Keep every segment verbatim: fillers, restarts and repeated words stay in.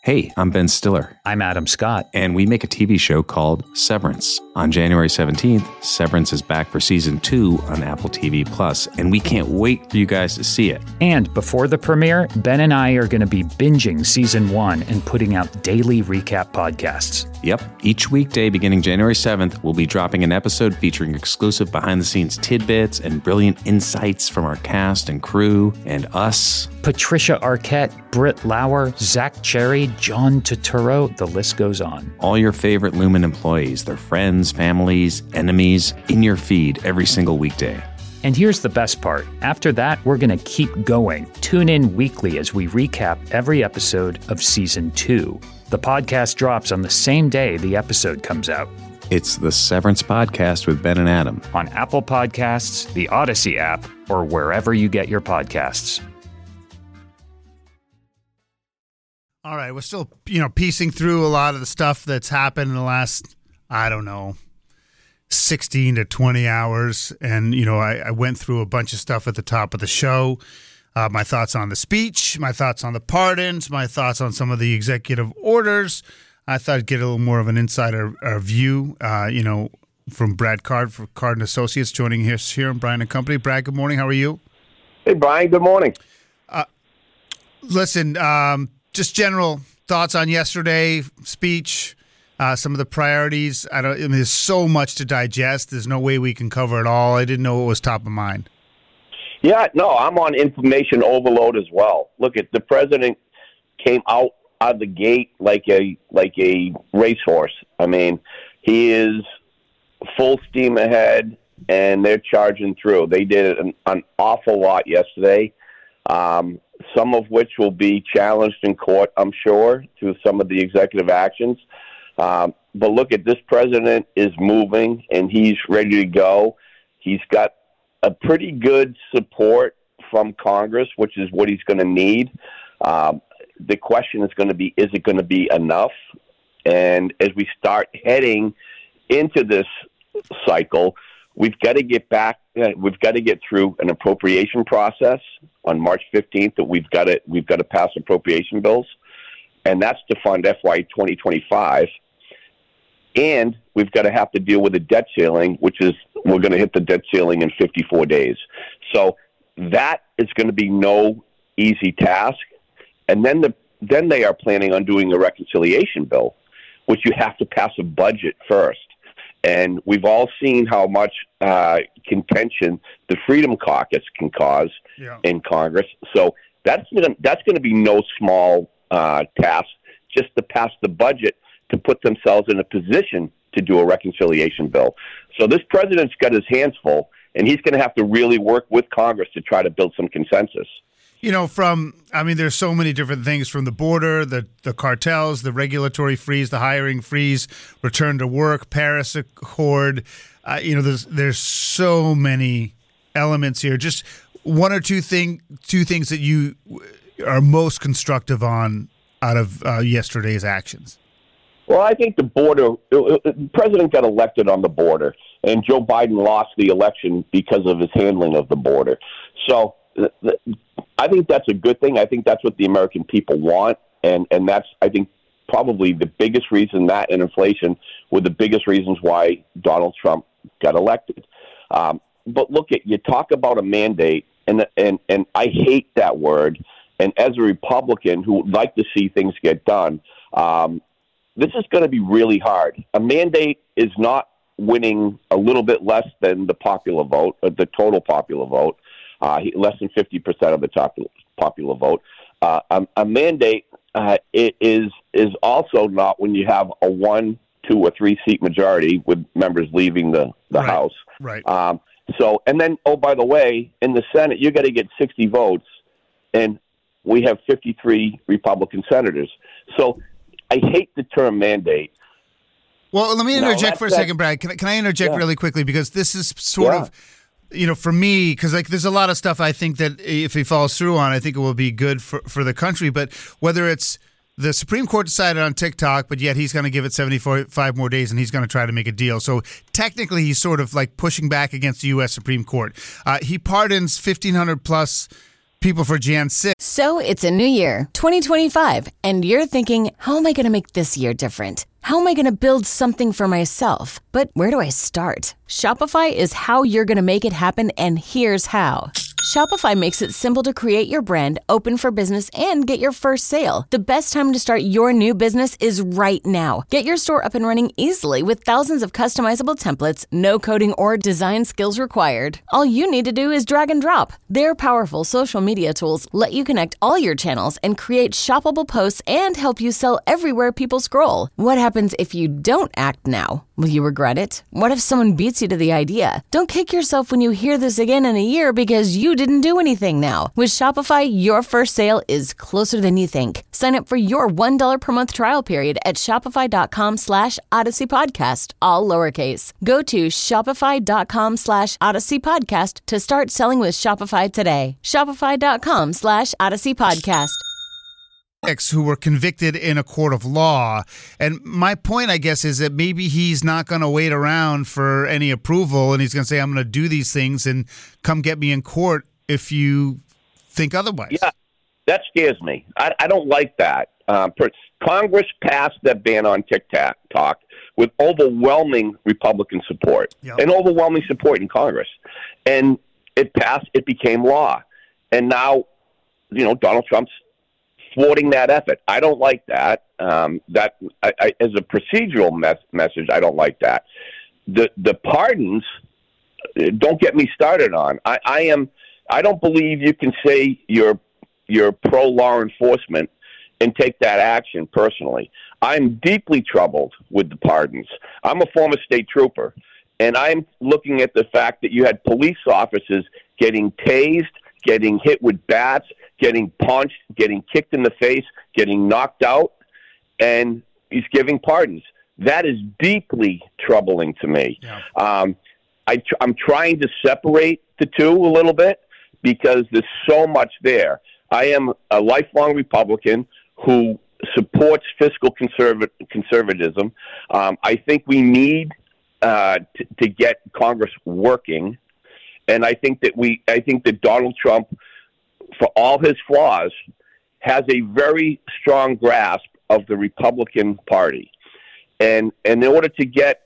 Hey, I'm Ben Stiller. I'm Adam Scott. And we make a T V show called Severance. On January seventeenth, Severance is back for season two on Apple T V Plus, and we can't wait for you guys to see it. And before the premiere, Ben and I are going to be binging season one and putting out daily recap podcasts. Yep. Each weekday beginning January seventh, we'll be dropping an episode featuring exclusive behind-the-scenes tidbits and brilliant insights from our cast and crew and us. Patricia Arquette, Britt Lauer, Zach Cherry, John Turturro, the list goes on. All your favorite Lumen employees, their friends, families, enemies, in your feed every single weekday. And here's the best part. After that, we're going to keep going. Tune in weekly as we recap every episode of season two. The podcast drops on the same day the episode comes out. It's the Severance Podcast with Ben and Adam. On Apple Podcasts, the Odyssey app, or wherever you get your podcasts. All right, we're still, you know, piecing through a lot of the stuff that's happened in the last, I don't know, sixteen to twenty hours. And, you know, I, I went through a bunch of stuff at the top of the show. Uh, my thoughts on the speech, my thoughts on the pardons, my thoughts on some of the executive orders. I thought I'd get a little more of an insider uh, view, uh, you know, from Brad Card for Card and Associates joining us here on Brian and Company. Brad, good morning. How are you? Hey, Brian. Good morning. Uh, listen, um, just general thoughts on yesterday speech, uh, some of the priorities. I don't. I mean, there's so much to digest. There's no way we can cover it all. I didn't know what was top of mind. Yeah, no, I'm on information overload as well. Look, at the president came out out of the gate like a like a racehorse. I mean, he is full steam ahead, and they're charging through. They did an, an awful lot yesterday, um, some of which will be challenged in court, I'm sure, through some of the executive actions. Um, but look, at this president is moving, and he's ready to go. He's got a pretty good support from Congress, which is what he's going to need. Um, the question is going to be, is it going to be enough? And as we start heading into this cycle, we've got to get back, uh, we've got to get through an appropriation process on March fifteenth that we've got to, we've got to pass appropriation bills. And that's to fund F Y twenty twenty-five. And we've got to have to deal with the debt ceiling, which is we're going to hit the debt ceiling in fifty-four days. So that is going to be no easy task. And then the then they are planning on doing a reconciliation bill, which you have to pass a budget first. And we've all seen how much uh, contention the Freedom Caucus can cause yeah. in Congress. So that's gonna, that's going to be no small uh, task, just to pass the budget to put themselves in a position to do a reconciliation bill. So this president's got his hands full, and he's going to have to really work with Congress to try to build some consensus. You know, from, I mean, there's so many different things, from the border, the, the cartels, the regulatory freeze, the hiring freeze, return to work, Paris Accord. Uh, you know, there's there's so many elements here. Just one or two thing, two things that you are most constructive on out of uh, yesterday's actions. Well, I think the border, the president got elected on the border, and Joe Biden lost the election because of his handling of the border. So I think that's a good thing. I think that's what the American people want, and, and that's, I think, probably the biggest reason, that and inflation were the biggest reasons why Donald Trump got elected. Um, but look, at you talk about a mandate, and, and, and I hate that word, and as a Republican who would like to see things get done, um, this is going to be really hard. A mandate is not winning a little bit less than the popular vote, or the total popular vote, uh, less than fifty percent of the top, popular vote. Uh, a, a mandate uh, it is is also not when you have a one, two, or three seat majority with members leaving the, the right. House. Right. Um, so, and then, oh, by the way, in the Senate, you got to get sixty votes, and we have fifty-three Republican senators. So, I hate the term mandate. Well, let me interject no, for a that, second, Brad. Can, can I interject yeah. really quickly? Because this is sort yeah. of, you know, for me, because like there's a lot of stuff I think that if he follows through on, I think it will be good for, for the country. But whether it's the Supreme Court decided on TikTok, but yet he's going to give it seventy-five more days and he's going to try to make a deal. So technically he's sort of like pushing back against the U S Supreme Court. Uh, he pardons fifteen hundred plus people for January sixth. So it's a new year, twenty twenty-five, and you're thinking, how am I going to make this year different? How am I going to build something for myself? But where do I start? Shopify is how you're going to make it happen, and here's how. Shopify makes it simple to create your brand, open for business, and get your first sale. The best time to start your new business is right now. Get your store up and running easily with thousands of customizable templates, no coding or design skills required. All you need to do is drag and drop. Their powerful social media tools let you connect all your channels and create shoppable posts and help you sell everywhere people scroll. What happens if you don't act now? Will you regret it? What if someone beats you to the idea? Don't kick yourself when you hear this again in a year because you didn't do anything now. With Shopify, your first sale is closer than you think. Sign up for your one dollar per month trial period at shopify.com slash Odyssey Podcast, all lowercase. Go to shopify.com slash Odyssey Podcast to start selling with Shopify today. Shopify.com slash Odyssey Podcast. Who were convicted in a court of law. And my point, I guess, is that maybe he's not going to wait around for any approval and he's going to say, I'm going to do these things and come get me in court if you think otherwise. Yeah, that scares me. I, I don't like that. Um, Congress passed that ban on TikTok with overwhelming Republican support yep. and overwhelming support in Congress. And it passed, it became law. And now, you know, Donald Trump's thwarting that effort. I don't like that. Um, that I, I, as a procedural mes- message, I don't like that. The the pardons, don't get me started on. I, I am. I don't believe you can say you're you're pro law enforcement and take that action personally. I'm deeply troubled with the pardons. I'm a former state trooper, and I'm looking at the fact that you had police officers getting tased, getting hit with bats, getting punched, getting kicked in the face, getting knocked out, and he's giving pardons. That is deeply troubling to me. Yeah. Um, I tr- I'm trying to separate the two a little bit because there's so much there. I am a lifelong Republican who supports fiscal conserv- conservatism. Um, I think we need uh, t- to get Congress working, and I think that we. I think that Donald Trump, for all his flaws, has a very strong grasp of the Republican Party. And, and in order to get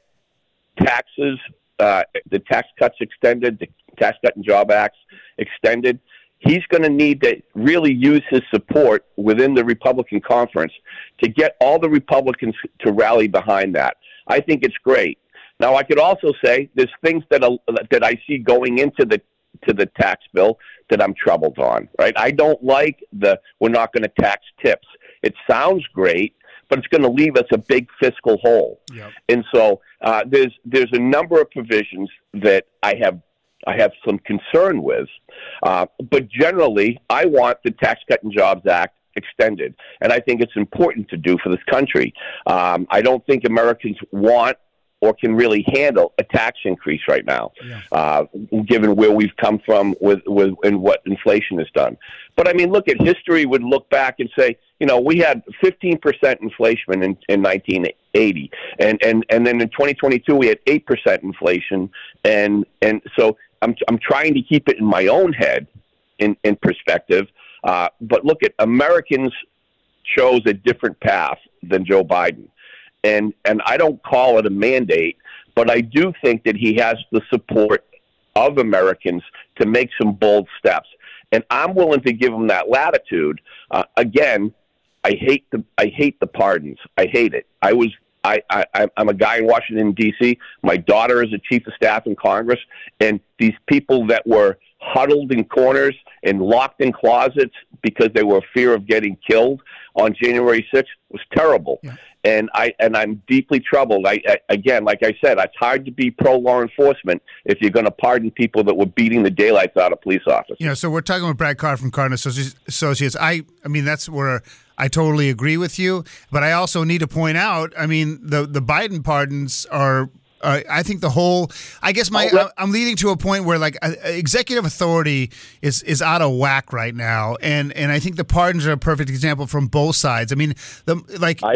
taxes, uh, the tax cuts extended, the Tax Cut and Job Acts extended, he's going to need to really use his support within the Republican conference to get all the Republicans to rally behind that. I think it's great. Now, I could also say there's things that, uh, that I see going into the to the tax bill that I'm troubled on, right? I don't like the, we're not going to tax tips. It sounds great, but it's going to leave us a big fiscal hole. Yep. And so uh, there's there's a number of provisions that I have I have some concern with. Uh, but generally, I want the Tax Cut and Jobs Act extended. And I think it's important to do for this country. Um, I don't think Americans want or can really handle a tax increase right now, yeah. uh, given where we've come from with, with and what inflation has done. But, I mean, look, at history would look back and say, you know, we had fifteen percent inflation in, in nineteen eighty. And, and, and then in twenty twenty-two, we had eight percent inflation. And, and so I'm, I'm trying to keep it in my own head in, in perspective. Uh, but look, at Americans chose a different path than Joe Biden. And and I don't call it a mandate, but I do think that he has the support of Americans to make some bold steps. And I'm willing to give him that latitude. Uh, again, I hate the I hate the pardons. I hate it. I was I, I I'm a guy in Washington D C. My daughter is a chief of staff in Congress, and these people that were huddled in corners and locked in closets because they were fear of getting killed on January sixth was terrible. Yeah. And I and I'm deeply troubled. I, I again, like I said, it's hard to be pro law enforcement if you're going to pardon people that were beating the daylights out of police officers. You know, so we're talking with Brad Carr from Carr and Associates. I I mean, that's where I totally agree with you. But I also need to point out, I mean, the the Biden pardons are. Uh, I think the whole, I guess my, oh, I'm leading to a point where like uh, executive authority is, is out of whack right now. And, and I think the pardons are a perfect example from both sides. I mean, the, like, I agree.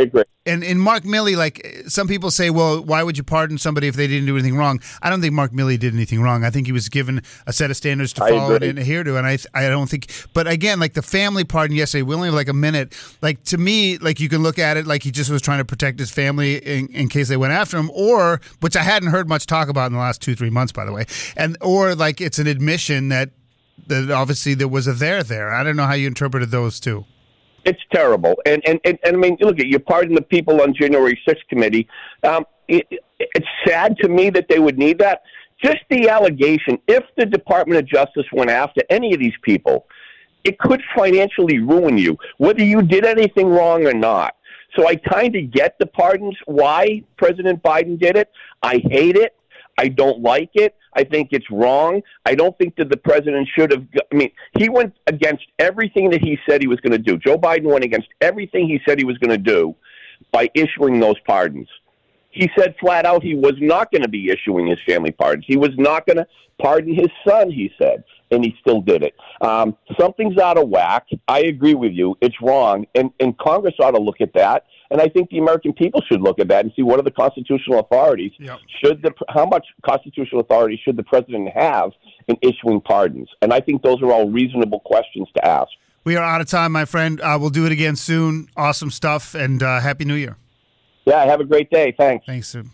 And in Mark Milley, like some people say, well, why would you pardon somebody if they didn't do anything wrong? I don't think Mark Milley did anything wrong. I think he was given a set of standards to follow and adhere to. And I I don't think, but again, like the family pardon yesterday, we only have like a minute. Like to me, like you can look at it like he just was trying to protect his family in, in case they went after him, or, which I hadn't heard much talk about in the last two, three months, by the way. And, or like it's an admission that, that obviously there was a there there. I don't know how you interpreted those two. It's terrible. And, and, and, and I mean, look, at you pardon the people on January sixth committee. Um, it, it's sad to me that they would need that. Just the allegation, if the Department of Justice went after any of these people, it could financially ruin you, whether you did anything wrong or not. So I kind of get the pardons, why President Biden did it. I hate it. I don't like it. I think it's wrong. I don't think that the president should have. I mean, he went against everything that he said he was going to do. Joe Biden went against everything he said he was going to do by issuing those pardons. He said flat out he was not going to be issuing his family pardons. He was not going to pardon his son, he said, and he still did it. Um, something's out of whack. I agree with you. It's wrong, and, and Congress ought to look at that. And I think the American people should look at that and see what are the constitutional authorities. Yep. Should the how much constitutional authority should the president have in issuing pardons? And I think those are all reasonable questions to ask. We are out of time, my friend. Uh, we'll do it again soon. Awesome stuff, and uh, Happy New Year. Yeah, have a great day. Thanks. Thanks, sir.